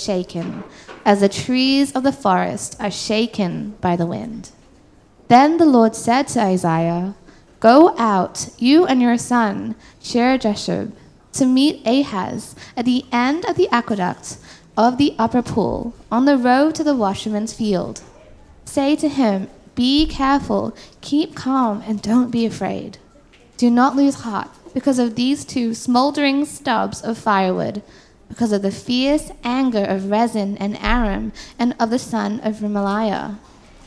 shaken, as the trees of the forest are shaken by the wind. Then the Lord said to Isaiah, "Go out, you and your son, Shear-Jashub, to meet Ahaz at the end of the aqueduct of the upper pool, on the road to the washerman's field. Say to him, 'Be careful, keep calm, and don't be afraid. Do not lose heart because of these two smoldering stubs of firewood, because of the fierce anger of Rezin and Aram and of the son of Remaliah.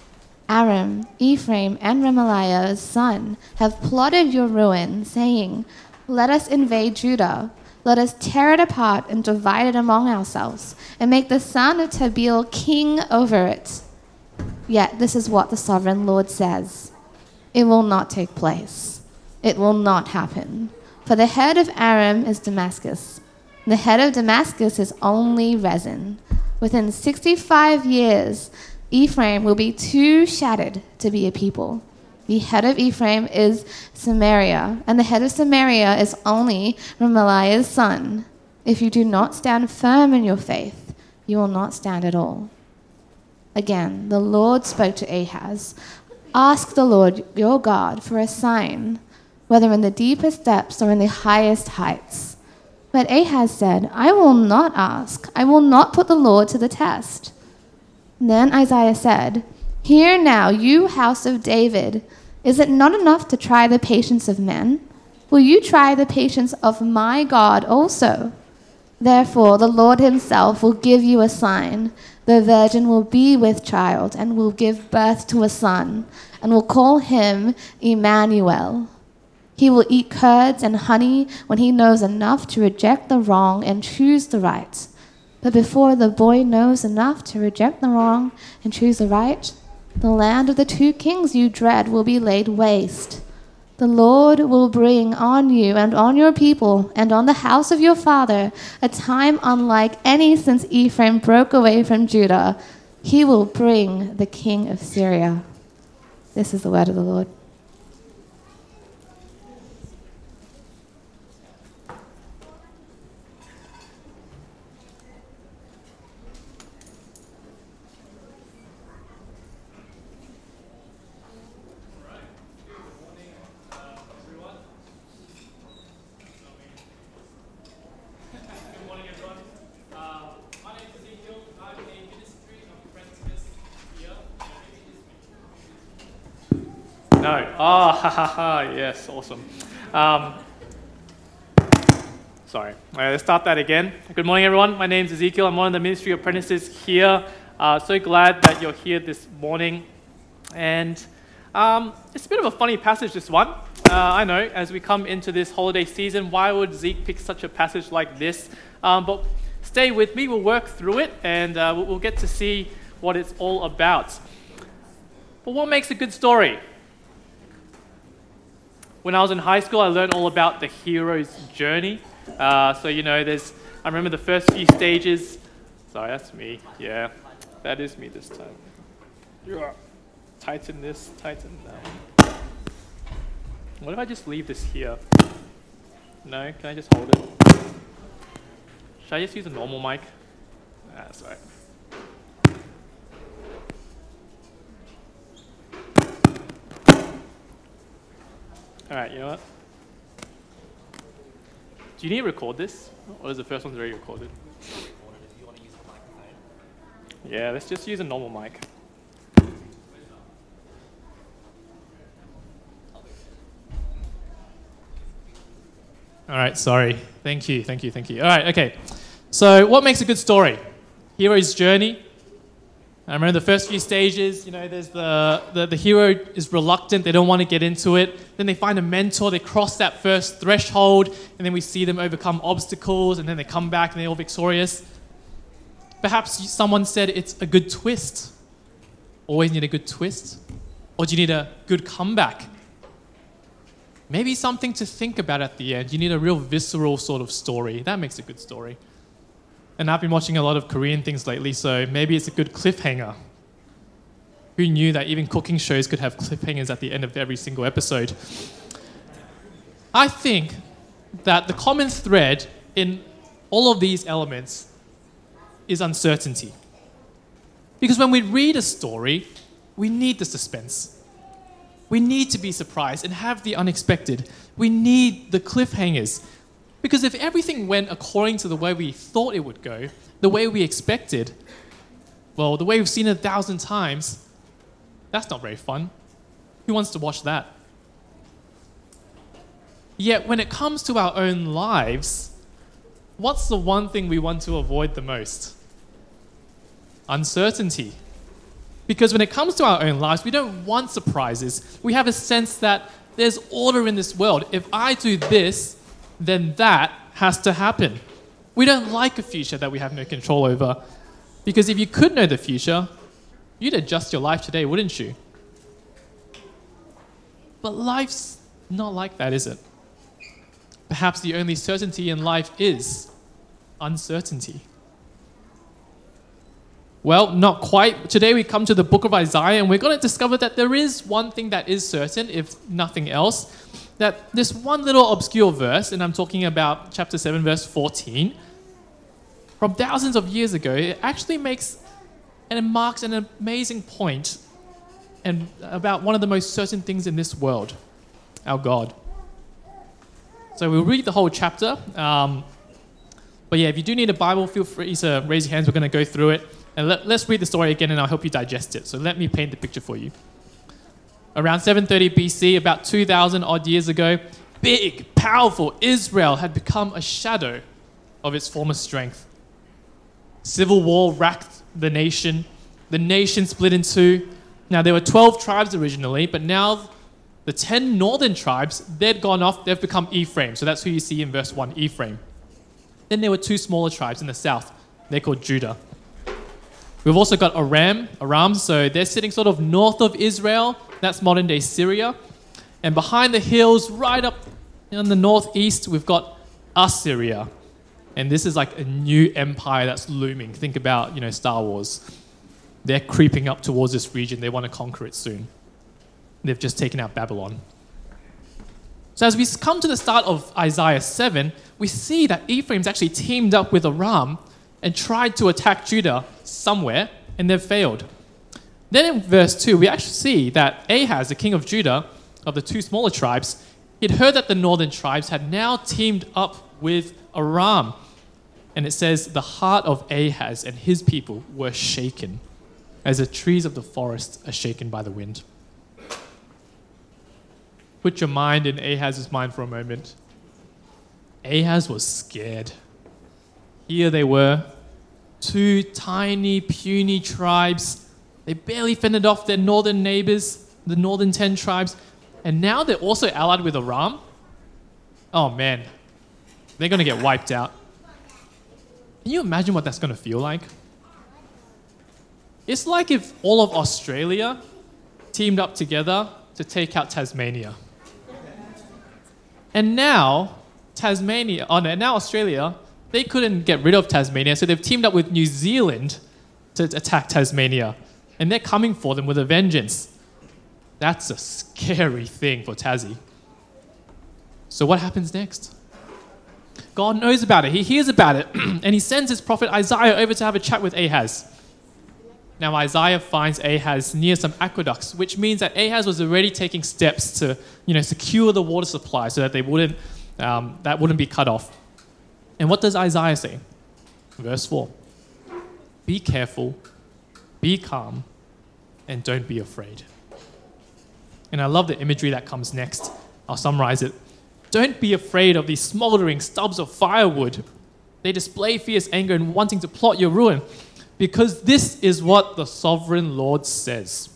Aram, Ephraim, and Remaliah's son have plotted your ruin, saying, Let us invade Judah. Let us tear it apart and divide it among ourselves, and make the son of Tabeel king over it.' Yet this is what the sovereign Lord says. It will not take place. It will not happen. For the head of Aram is Damascus. The head of Damascus is only Rezin. Within 65 years, Ephraim will be too shattered to be a people. The head of Ephraim is Samaria, and the head of Samaria is only Remaliah's son. If you do not stand firm in your faith, you will not stand at all." Again, the Lord spoke to Ahaz, "Ask the Lord your God for a sign, whether in the deepest depths or in the highest heights." But Ahaz said, "I will not ask. I will not put the Lord to the test." Then Isaiah said, "Hear now, you house of David. Is it not enough to try the patience of men? Will you try the patience of my God also? Therefore the Lord himself will give you a sign. The virgin will be with child and will give birth to a son, and will call him Emmanuel. He will eat curds and honey when he knows enough to reject the wrong and choose the right. But before the boy knows enough to reject the wrong and choose the right, the land of the two kings you dread will be laid waste. The Lord will bring on you and on your people and on the house of your father a time unlike any since Ephraim broke away from Judah. He will bring the king of Syria." This is the word of the Lord. No. Oh, ha ha ha. Yes, awesome. Sorry. Let's start that again. Good morning, everyone. My name is Ezekiel. I'm one of the ministry apprentices here. So glad that you're here this morning. And it's a bit of a funny passage, this one. I know, as we come into this holiday season, why would Zeke pick such a passage like this? But stay with me. We'll work through it, and we'll get to see what it's all about. But what makes a good story? When I was in high school, I learned all about the hero's journey. I remember the first few stages. Sorry, that's me. Yeah, that is me this time. Yeah. Tighten this, tighten that. What if I just leave this here? No, can I just hold it? Should I just use a normal mic? That's right. All right, you know what? Do you need to record this? Or is the first one already recorded? Yeah, let's just use a normal mic. All right, sorry. Thank you. All right, okay. So what makes a good story? Hero's journey. I remember the first few stages, there's the hero is reluctant, they don't want to get into it. Then they find a mentor, they cross that first threshold, and then we see them overcome obstacles, and then they come back and they're all victorious. Perhaps someone said it's a good twist. Always need a good twist? Or do you need a good comeback? Maybe something to think about at the end. You need a real visceral sort of story. That makes a good story. And I've been watching a lot of Korean things lately, so maybe it's a good cliffhanger. Who knew that even cooking shows could have cliffhangers at the end of every single episode? I think that the common thread in all of these elements is uncertainty. Because when we read a story, we need the suspense. We need to be surprised and have the unexpected. We need the cliffhangers. Because if everything went according to the way we thought it would go, the way we expected, well, the way we've seen it 1,000 times, that's not very fun. Who wants to watch that? Yet when it comes to our own lives, what's the one thing we want to avoid the most? Uncertainty. Because when it comes to our own lives, we don't want surprises. We have a sense that there's order in this world. If I do this, then that has to happen. We don't like a future that we have no control over. Because if you could know the future, you'd adjust your life today, wouldn't you? But life's not like that, is it? Perhaps the only certainty in life is uncertainty. Well, not quite. Today we come to the book of Isaiah and we're going to discover that there is one thing that is certain, if nothing else, that this one little obscure verse, and I'm talking about chapter 7, verse 14, from thousands of years ago, it actually makes and it marks an amazing point and about one of the most certain things in this world, our God. So we'll read the whole chapter. But yeah, if you do need a Bible, feel free to raise your hands. We're going to go through it. And let's read the story again and I'll help you digest it. So let me paint the picture for you. Around 730 BC, about 2,000 odd years ago, big, powerful Israel had become a shadow of its former strength. Civil war racked the nation. The nation split in two. Now, there were 12 tribes originally, but now the 10 northern tribes, they'd gone off, they've become Ephraim. So that's who you see in verse 1, Ephraim. Then there were 2 smaller tribes in the south. They're called Judah. We've also got Aram, so they're sitting sort of north of Israel. That's modern-day Syria. And behind the hills, right up in the northeast, we've got Assyria. And this is like a new empire that's looming. Think about, Star Wars. They're creeping up towards this region. They want to conquer it soon. They've just taken out Babylon. So as we come to the start of Isaiah 7, we see that Ephraim's actually teamed up with Aram and tried to attack Judah somewhere, and they've failed. Then in verse 2, we actually see that Ahaz, the king of Judah, of the 2 smaller tribes, he'd heard that the northern tribes had now teamed up with Aram. And it says, the heart of Ahaz and his people were shaken, as the trees of the forest are shaken by the wind. Put your mind in Ahaz's mind for a moment. Ahaz was scared. Here they were, 2 tiny, puny tribes. They barely fended off their northern neighbors, the northern 10 tribes, and now they're also allied with Aram. Oh man, they're going to get wiped out. Can you imagine what that's going to feel like? It's like if all of Australia teamed up together to take out Tasmania. And now Australia, they couldn't get rid of Tasmania, so they've teamed up with New Zealand to attack Tasmania. And they're coming for them with a vengeance. That's a scary thing for Tassie. So what happens next? God knows about it. He hears about it. And he sends his prophet Isaiah over to have a chat with Ahaz. Now Isaiah finds Ahaz near some aqueducts, which means that Ahaz was already taking steps to, secure the water supply so that that wouldn't be cut off. And what does Isaiah say? Verse 4. Be careful, be calm, and don't be afraid. And I love the imagery that comes next. I'll summarize it. Don't be afraid of these smoldering stubs of firewood. They display fierce anger and wanting to plot your ruin, because this is what the sovereign Lord says.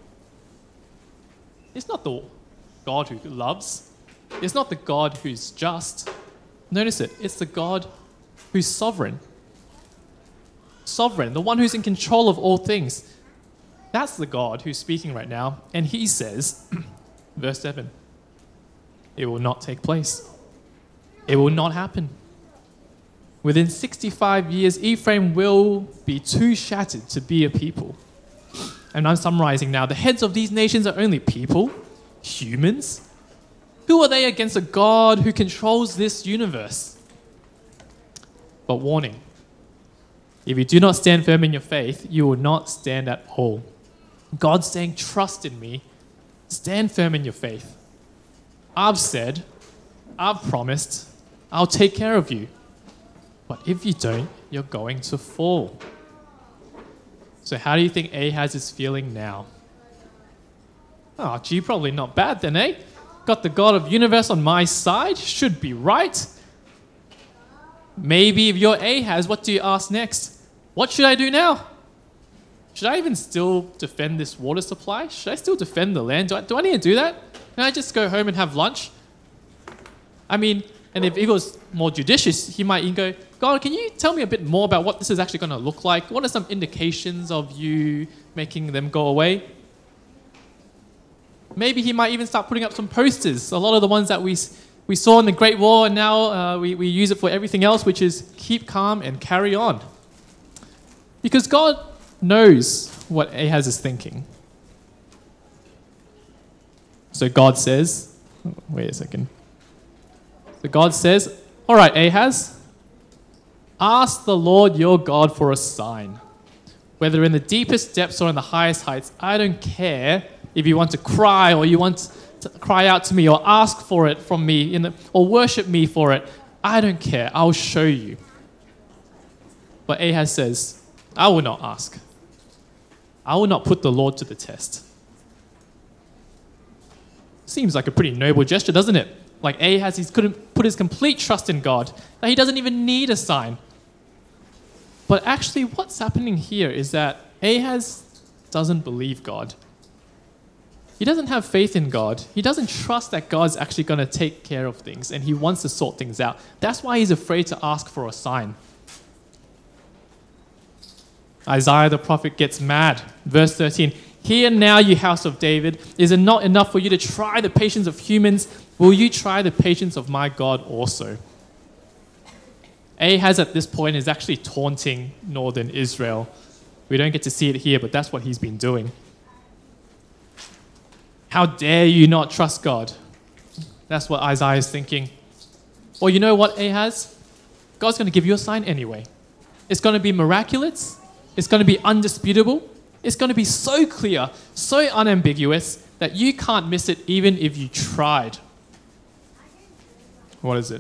It's not the God who loves. It's not the God who's just. Notice it. It's the God who's sovereign. Sovereign, the one who's in control of all things. That's the God who's speaking right now. And he says, verse 7, it will not take place. It will not happen. Within 65 years, Ephraim will be too shattered to be a people. And I'm summarizing now. The heads of these nations are only people, humans. Who are they against a God who controls this universe? But warning, If you do not stand firm in your faith, you will not stand at all. God's saying, trust in me. Stand firm in your faith. I've said, I've promised, I'll take care of you. But if you don't, you're going to fall. So how do you think Ahaz is feeling now? Oh, gee, probably not bad then, eh? Got the God of the universe on my side, should be right. Maybe if you're Ahaz, what do you ask next? What should I do now? Should I even still defend this water supply? Should I still defend the land? Do I need to do that? Can I just go home and have lunch? I mean, and if he was more judicious, he might even go, God, can you tell me a bit more about what this is actually going to look like? What are some indications of you making them go away? Maybe he might even start putting up some posters. A lot of the ones that we saw in the Great War, and now we use it for everything else, which is keep calm and carry on. Because God knows what Ahaz is thinking. So God says, wait a second. So God says, all right, Ahaz, ask the Lord your God for a sign. Whether in the deepest depths or in the highest heights, I don't care if you want to cry or you want to cry out to me or ask for it from me or worship me for it. I don't care. I'll show you. But Ahaz says, I will not ask. I will not put the Lord to the test. Seems like a pretty noble gesture, doesn't it? Like Ahaz, he couldn't put his complete trust in God, that he doesn't even need a sign. But actually, what's happening here is that Ahaz doesn't believe God. He doesn't have faith in God. He doesn't trust that God's actually going to take care of things, and he wants to sort things out. That's why he's afraid to ask for a sign. Isaiah the prophet gets mad. Verse 13, hear now, you house of David. Is it not enough for you to try the patience of humans? Will you try the patience of my God also? Ahaz at this point is actually taunting northern Israel. We don't get to see it here, but that's what he's been doing. How dare you not trust God? That's what Isaiah is thinking. Or you know what, Ahaz? God's going to give you a sign anyway. It's going to be miraculous. It's going to be undisputable. It's going to be so clear, so unambiguous, that you can't miss it even if you tried. What is it?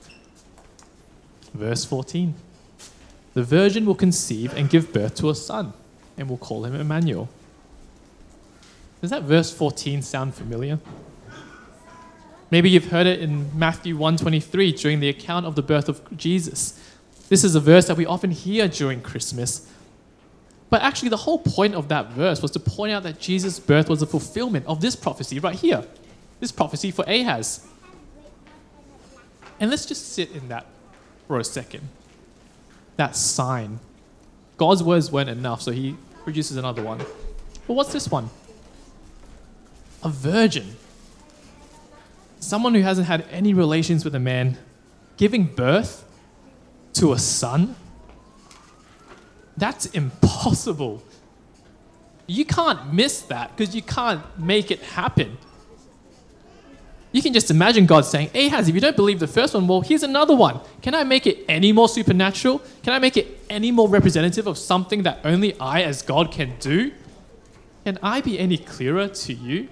Verse 14. The virgin will conceive and give birth to a son, and will call him Emmanuel. Does that verse 14 sound familiar? Maybe you've heard it in Matthew 1:23 during the account of the birth of Jesus. This is a verse that we often hear during Christmas. But actually, the whole point of that verse was to point out that Jesus' birth was a fulfillment of this prophecy right here. This prophecy for Ahaz. And let's just sit in that for a second. That sign. God's words weren't enough, so he produces another one. But what's this one? A virgin. Someone who hasn't had any relations with a man giving birth to a son? That's impossible. You can't miss that because you can't make it happen. You can just imagine God saying, Ahaz, if you don't believe the first one, well, here's another one. Can I make it any more supernatural? Can I make it any more representative of something that only I as God can do? Can I be any clearer to you?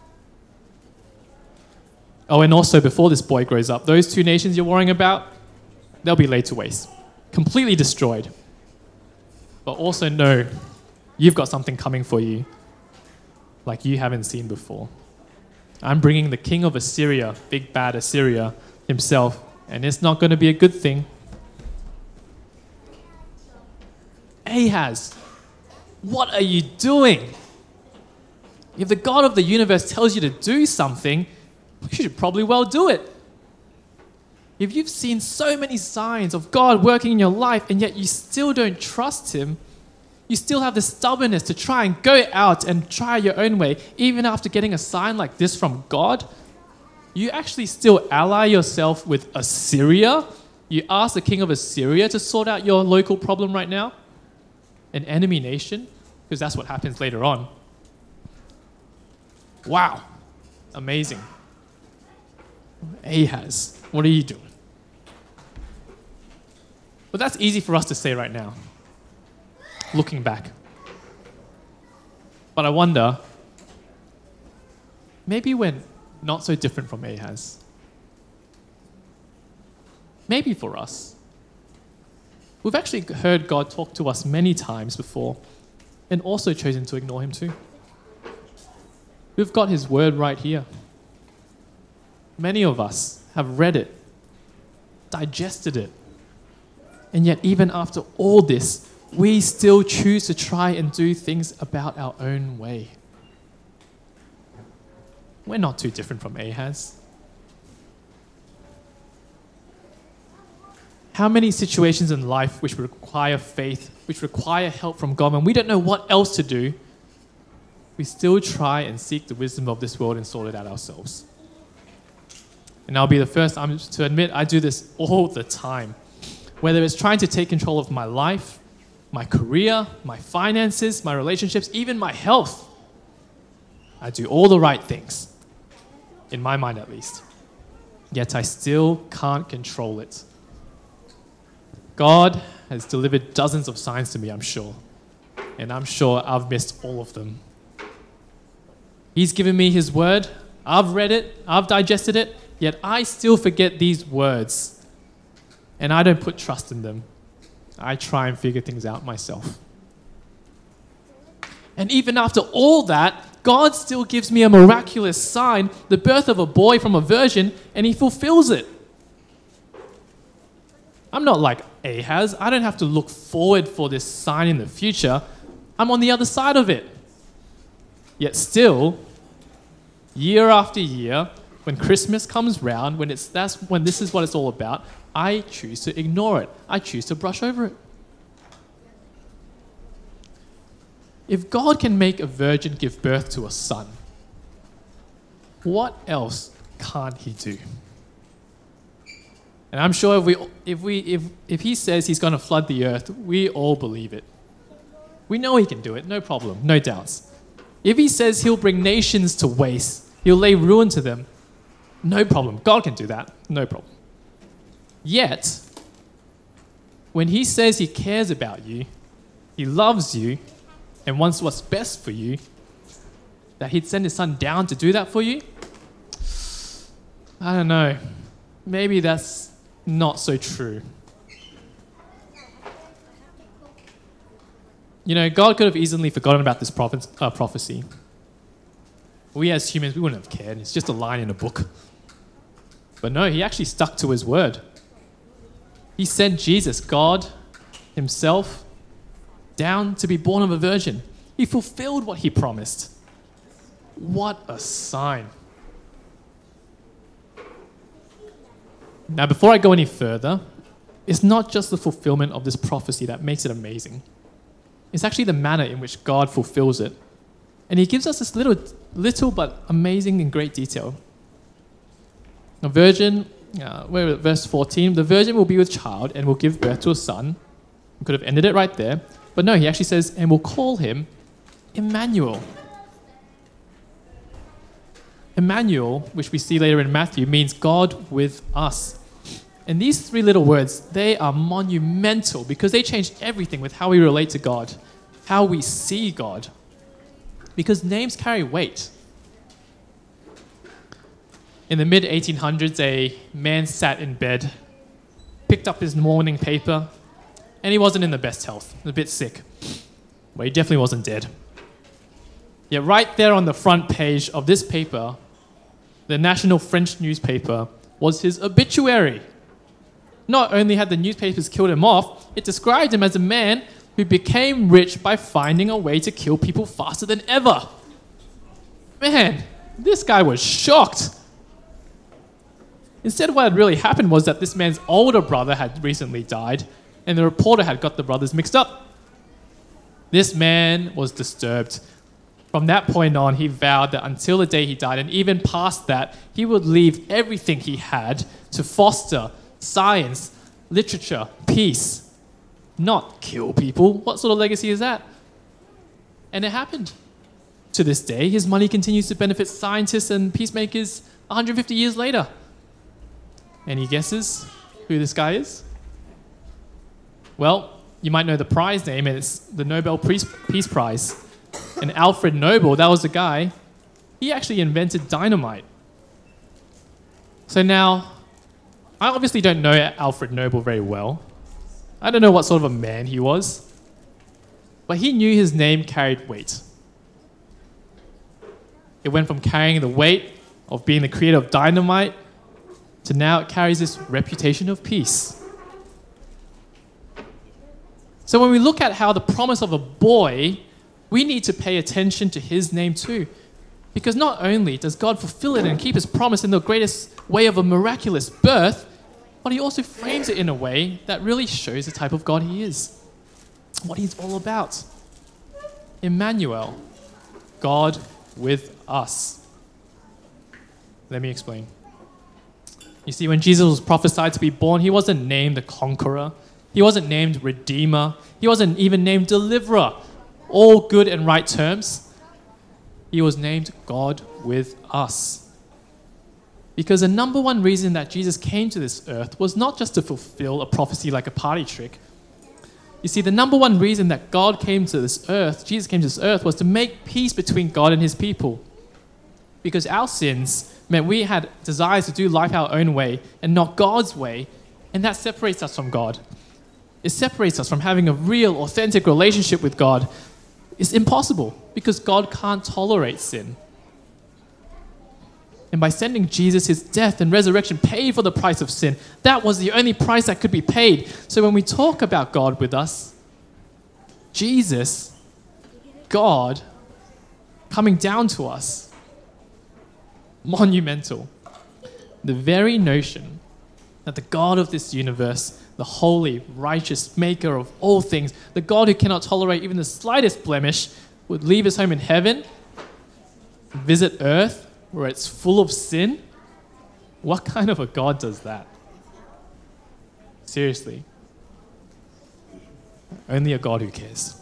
Oh, and also before this boy grows up, those two nations you're worrying about, they'll be laid to waste, completely destroyed. But also know you've got something coming for you like you haven't seen before. I'm bringing the king of Assyria, big bad Assyria himself, and it's not going to be a good thing. Ahaz, what are you doing? If the God of the universe tells you to do something, you should probably well do it. If you've seen so many signs of God working in your life and yet you still don't trust him, you still have the stubbornness to try and go out and try your own way, even after getting a sign like this from God, you actually still ally yourself with Assyria? You ask the king of Assyria to sort out your local problem right now? An enemy nation? Because that's what happens later on. Wow. Amazing. Ahaz, what are you doing? But that's easy for us to say right now. looking back. But I wonder, maybe we're not so different from Ahaz. Maybe for us, we've actually heard God talk to us many times before and also chosen to ignore him too. We've got his word right here. Many of us have read it, digested it, and yet even after all this, we still choose to try and do things about our own way. We're not too different from Ahaz. How many situations in life which require faith, which require help from God, when we don't know what else to do, we still try and seek the wisdom of this world and sort it out ourselves. And I'll be the first to admit I do this all the time. Whether it's trying to take control of my life, my career, my finances, my relationships, even my health. I do all the right things, in my mind at least. Yet I still can't control it. God has delivered dozens of signs to me, I'm sure. And I'm sure I've missed all of them. He's given me his word. I've read it. I've digested it. Yet I still forget these words. And I don't put trust in them. I try and figure things out myself. And even after all that, God still gives me a miraculous sign, the birth of a boy from a virgin, and he fulfills it. I'm not like Ahaz. I don't have to look forward for this sign in the future. I'm on the other side of it. Yet still, year after year, when Christmas comes round, when this is what it's all about, I choose to ignore it. I choose to brush over it. If God can make a virgin give birth to a son, what else can't he do? And I'm sure if he says he's going to flood the earth, we all believe it. We know he can do it, no problem, no doubts. If he says he'll bring nations to waste, he'll lay ruin to them, no problem. God can do that, no problem. Yet, when he says he cares about you, he loves you, and wants what's best for you, that he'd send his son down to do that for you, I don't know. Maybe that's not so true. You know, God could have easily forgotten about this prophecy. We as humans, we wouldn't have cared. It's just a line in a book. But no, he actually stuck to his word. He sent Jesus, God himself, down to be born of a virgin. He fulfilled what he promised. What a sign. Now, before I go any further, it's not just the fulfillment of this prophecy that makes it amazing. It's actually the manner in which God fulfills it. And he gives us this little but amazing and great detail. A virgin, verse 14, the virgin will be with child and will give birth to a son. We could have ended it right there. But no, he actually says, and we'll call him Emmanuel. Emmanuel, which we see later in Matthew, means God with us. And these three little words, they are monumental because they change everything with how we relate to God, how we see God. Because names carry weight. In the mid-1800s, a man sat in bed, picked up his morning paper, and he wasn't in the best health, a bit sick. But he definitely wasn't dead. Yet right there on the front page of this paper, the national French newspaper, was his obituary. Not only had the newspapers killed him off, it described him as a man who became rich by finding a way to kill people faster than ever. Man, this guy was shocked. Instead, what had really happened was that this man's older brother had recently died, and the reporter had got the brothers mixed up. This man was disturbed. From that point on, he vowed that until the day he died, and even past that, he would leave everything he had to foster science, literature, peace, not kill people. What sort of legacy is that? And it happened. To this day, his money continues to benefit scientists and peacemakers 150 years later. Any guesses who this guy is? Well, you might know the prize name, and it's the Nobel Peace Prize. And Alfred Nobel, that was the guy, he actually invented dynamite. So now, I obviously don't know Alfred Nobel very well. I don't know what sort of a man he was. But he knew his name carried weight. It went from carrying the weight of being the creator of dynamite to now it carries this reputation of peace. So when we look at how the promise of a boy, we need to pay attention to his name too. Because not only does God fulfill it and keep his promise in the greatest way of a miraculous birth, but he also frames it in a way that really shows the type of God he is, what he's all about. Emmanuel, God with us. Let me explain. You see, when Jesus was prophesied to be born, he wasn't named the conqueror. He wasn't named Redeemer. He wasn't even named Deliverer. All good and right terms. He was named God with us. Because the number one reason that Jesus came to this earth was not just to fulfill a prophecy like a party trick. You see, the number one reason that God came to this earth, Jesus came to this earth, was to make peace between God and his people. Because our sins meant we had desires to do life our own way and not God's way, and that separates us from God. It separates us from having a real, authentic relationship with God. It's impossible because God can't tolerate sin. And by sending Jesus, his death and resurrection paid for the price of sin. That was the only price that could be paid. So when we talk about God with us, Jesus, God, coming down to us, monumental. The very notion that the God of this universe, the holy, righteous maker of all things, the God who cannot tolerate even the slightest blemish, would leave his home in heaven, visit earth where it's full of sin. What kind of a God does that? Seriously. Only a God who cares.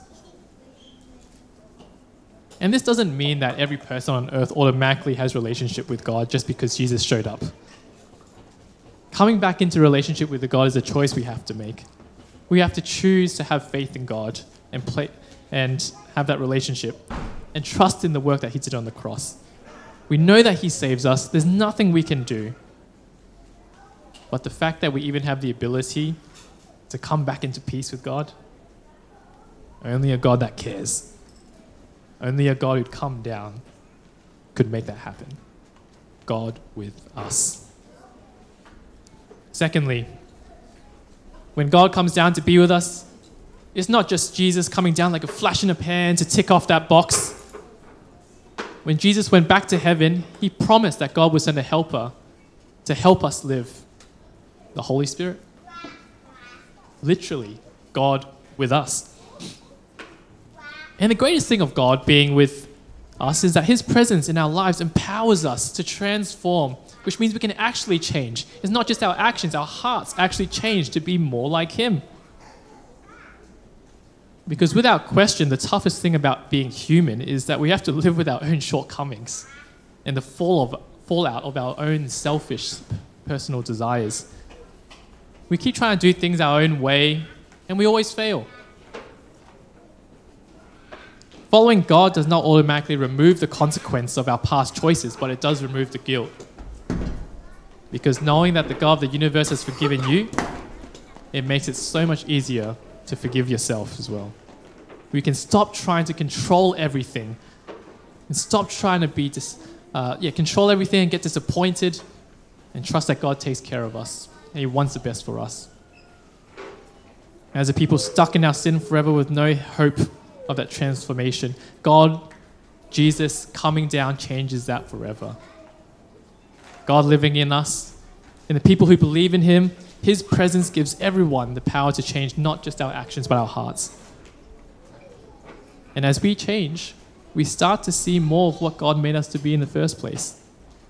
And this doesn't mean that every person on earth automatically has a relationship with God just because Jesus showed up. Coming back into relationship with the God is a choice we have to make. We have to choose to have faith in God and have that relationship and trust in the work that he did on the cross. We know that he saves us. There's nothing we can do. But the fact that we even have the ability to come back into peace with God, only a God that cares, only a God who'd come down could make that happen. God with us. Secondly, when God comes down to be with us, it's not just Jesus coming down like a flash in a pan to tick off that box. When Jesus went back to heaven, he promised that God would send a helper to help us live, the Holy Spirit. Literally, God with us. And the greatest thing of God being with us is that his presence in our lives empowers us to transform, which means we can actually change. It's not just our actions, our hearts actually change to be more like him. Because without question, the toughest thing about being human is that we have to live with our own shortcomings and the fallout of our own selfish personal desires. We keep trying to do things our own way, and we always fail. Following God does not automatically remove the consequence of our past choices, but it does remove the guilt. Because knowing that the God of the universe has forgiven you, it makes it so much easier to forgive yourself as well. We can stop trying to control everything and stop trying to control everything and get disappointed and trust that God takes care of us and he wants the best for us. As a people stuck in our sin forever with no hope of that transformation, God, Jesus coming down changes that forever. God living in us and the people who believe in him, his presence gives everyone the power to change not just our actions but our hearts. And as we change, we start to see more of what God made us to be in the first place.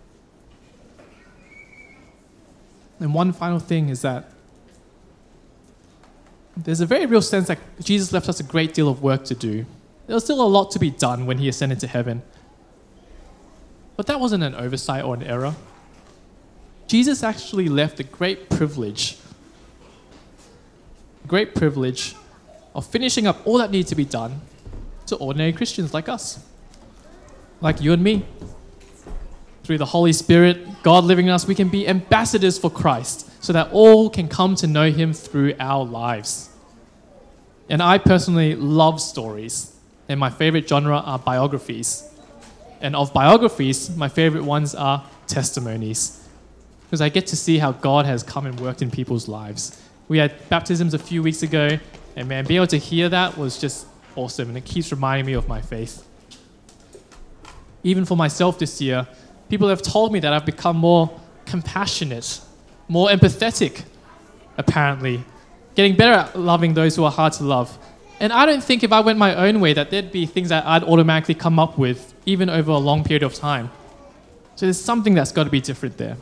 And one final thing is that there's a very real sense that Jesus left us a great deal of work to do. There was still a lot to be done when he ascended to heaven. But that wasn't an oversight or an error. Jesus actually left a great privilege of finishing up all that needs to be done to ordinary Christians like us, like you and me. Through the Holy Spirit, God living in us, we can be ambassadors for Christ so that all can come to know him through our lives. And I personally love stories, and my favorite genre are biographies. And of biographies, my favorite ones are testimonies, because I get to see how God has come and worked in people's lives. We had baptisms a few weeks ago, and man, being able to hear that was just awesome, and it keeps reminding me of my faith. Even for myself this year, people have told me that I've become more compassionate, more empathetic, apparently, getting better at loving those who are hard to love. And I don't think if I went my own way that there'd be things that I'd automatically come up with, even over a long period of time. So there's something that's got to be different there.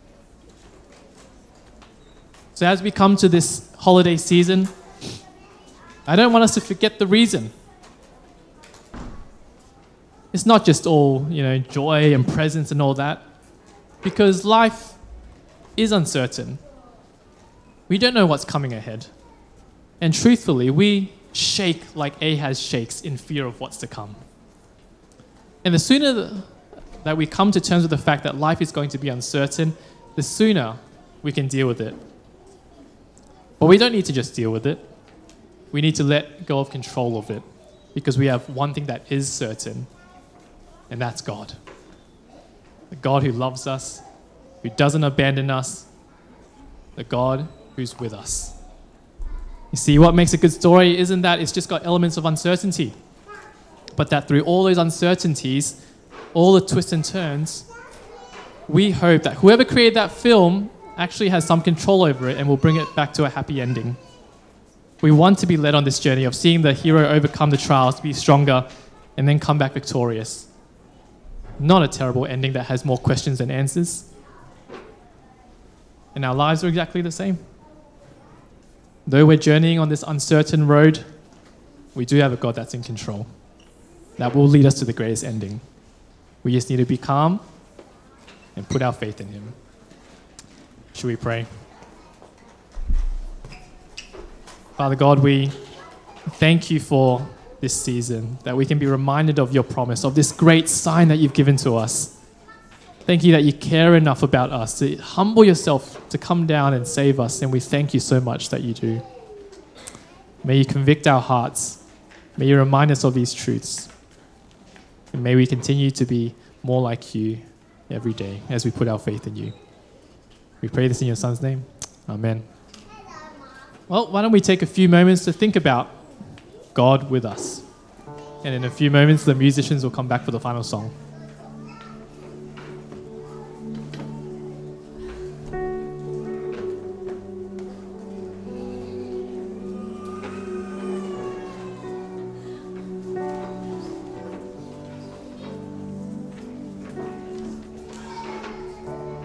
So as we come to this holiday season, I don't want us to forget the reason. It's not just all, joy and presents and all that, because life is uncertain. We don't know what's coming ahead. And truthfully, we shake like Ahaz shakes in fear of what's to come. And the sooner that we come to terms with the fact that life is going to be uncertain, the sooner we can deal with it. But we don't need to just deal with it. We need to let go of control of it, because we have one thing that is certain, and that's God. The God who loves us, who doesn't abandon us, the God who's with us. You see, what makes a good story isn't that it's just got elements of uncertainty, but that through all those uncertainties, all the twists and turns, we hope that whoever created that film actually has some control over it and will bring it back to a happy ending. We want to be led on this journey of seeing the hero overcome the trials, be stronger, and then come back victorious. Not a terrible ending that has more questions than answers. And our lives are exactly the same. Though we're journeying on this uncertain road, we do have a God that's in control, that will lead us to the greatest ending. We just need to be calm and put our faith in him. Should we pray? Father God, we thank you for this season, that we can be reminded of your promise, of this great sign that you've given to us. Thank you that you care enough about us to humble yourself to come down and save us, and we thank you so much that you do. May you convict our hearts. May you remind us of these truths. And may we continue to be more like you every day as we put our faith in you. We pray this in your Son's name. Amen. Well, why don't we take a few moments to think about God with us. And in a few moments, the musicians will come back for the final song.